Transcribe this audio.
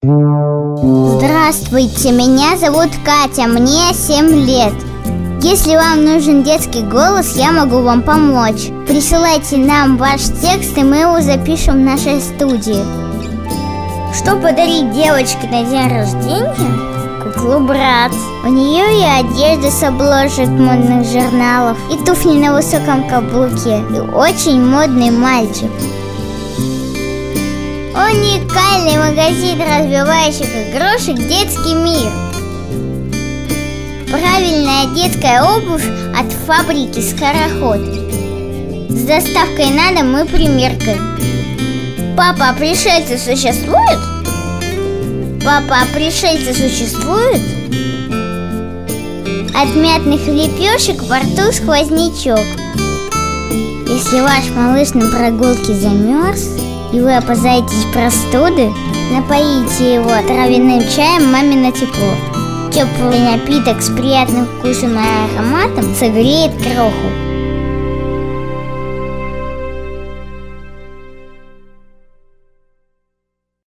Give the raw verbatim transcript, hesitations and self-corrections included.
Здравствуйте, меня зовут Катя, мне семь лет. Если вам нужен детский голос, я могу вам помочь. Присылайте нам ваш текст, и мы его запишем в нашей студии. Что подарить девочке на день рождения? Куклу Братц. У нее и одежда с обложек модных журналов, и туфли на высоком каблуке, и очень модный мальчик. Уникальный магазин разбивающих игрушек «Детский мир». Правильная детская обувь от фабрики «Скороход». С доставкой на дом и примеркой. Папа, а пришельцы существуют? Папа, а пришельцы существуют? От мятных лепешек во рту сквознячок. Если ваш малыш на прогулке замерз, и вы опасаетесь простуды, напоите его травяным чаем «Мамино тепло». Теплый напиток с приятным вкусом и ароматом согреет кроху.